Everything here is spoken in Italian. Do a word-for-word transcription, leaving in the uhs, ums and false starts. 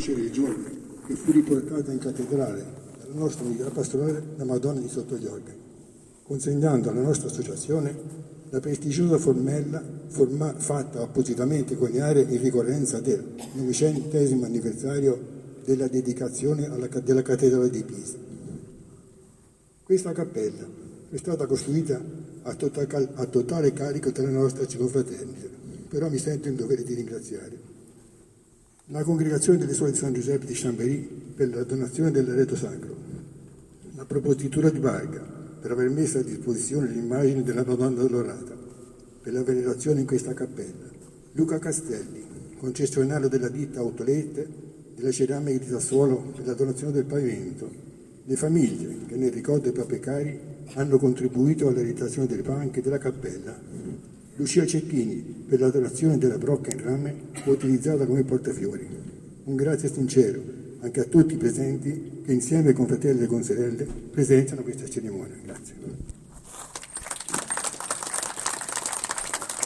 Croce del Giorno, che fu riportata in cattedrale dalla nostra unità pastorale, la Madonna di Sottogorga, consegnando alla nostra associazione la prestigiosa formella forma, fatta appositamente coniare in ricorrenza del novecentesimo anniversario della dedicazione alla, della cattedrale di Pisa. Questa cappella è stata costruita a, total, a totale carico della nostra confraternita, però mi sento in dovere di ringraziare la Congregazione delle Suore di San Giuseppe di Chambéry per la donazione dell'Areto Sacro, la Propositura di Barga per aver messo a disposizione l'immagine della Madonna Dolorata per la venerazione in questa cappella, Luca Castelli, concessionario della ditta Autolette della ceramica di Sassuolo per la donazione del pavimento, le famiglie che nel ricordo dei propri cari hanno contribuito alla realizzazione delle panche della cappella, Lucia Cecchini per la donazione della brocca in rame utilizzata come portafiori. Un grazie sincero anche a tutti i presenti che insieme con fratelli e con sorelle presenziano questa cerimonia. Grazie.